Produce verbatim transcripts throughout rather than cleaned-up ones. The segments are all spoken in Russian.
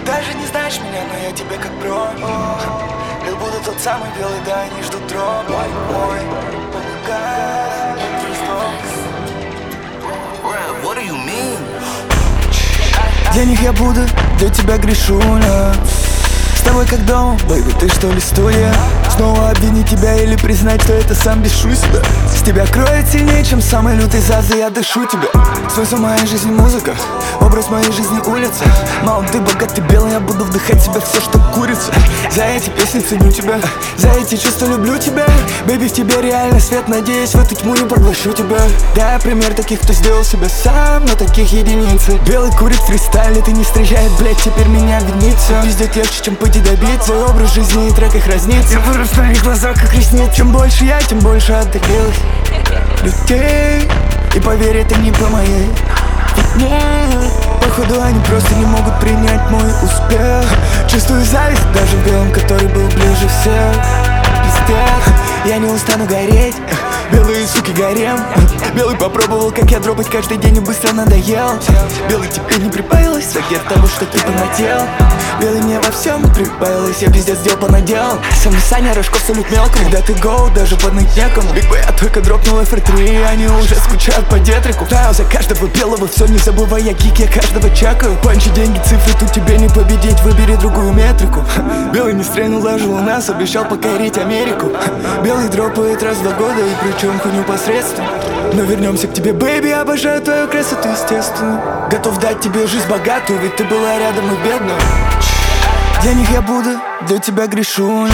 даже не знаешь меня, но я тебе как бро. Как будто тот самый белый, да, они ждут дроп. Ой, помогай. What do you mean? Для них я буду, для тебя грешу, но с тобой как дома, бэйби, ты что ли студия? Снова обвинить тебя или признать, что это сам бешу себя. С тебя кроет сильнее, чем самый лютый зазы, я дышу тебя. Смысл моей жизни музыка, образ моей жизни улица. Мало ты богат, ты белый, я буду вдыхать в себя все, что курица. За эти песни ценю тебя, за эти чувства люблю тебя. Бэйби, в тебе реально свет, надеюсь, в эту тьму не поглощу тебя. Дай пример таких, кто сделал себя сам, но таких единицы. Белый курит фристайл, ты не встречает, блять, теперь меня винит. Все пиздец легче, чем пойти добить свой образ жизни и трек их разнится. Я вырос в твоих глазах, как ресниц. Чем больше я, тем больше отдалилась людей. И поверь, это не по моей вине. Походу они просто не могут принять мой успех. Чувствую зависть даже в белом, который был ближе всех. Пиздец, я не устану гореть. Белые суки гарем. Белый попробовал, как я дропать каждый день и быстро надоел. Белый тебе не прибавилось, загер того, что ты понадел. Белый мне во всем прибавилось, я пиздец дел понадел. Со мной Саня Рожков, салют мелкому. Когда ты гоу, даже подныть некому. Биг Бэй, я только дропнул эф эр три, они уже скучают по детрику. Таю за каждого белого, все не забывай, я гик, я каждого чекаю. Панчи, деньги, цифры, тут тебе не победить, выбери другую метрику. Белый не стрельнул даже у нас, обещал покорить Америку. Белый дропает раз в два года, и причем хуйню посредством. Но вернемся к тебе, бэйби, обожаю твою красоту, естественно. Готов дать тебе жизнь богатую, ведь ты была рядом и бедная. Для них я буду, для тебя грешу, но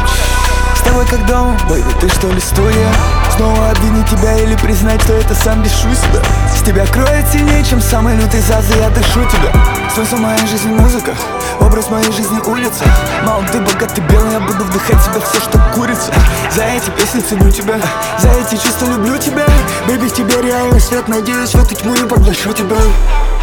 с тобой как дома, бэйби, ты что ли студия? Снова обвинить тебя или признать, что это сам бешу себя. С тебя кроет сильнее, чем самый лютый зазы, я дышу тебя. Смысл моей жизни музыка, образ моей жизни улица. Мало ты богат, ты белый, я буду вдыхать в себя все, что курица. За эти песни ценю тебя, за эти чувства люблю тебя. Бэйби, в тебе реально свет, надеюсь, в эту тьму не поглощу тебя.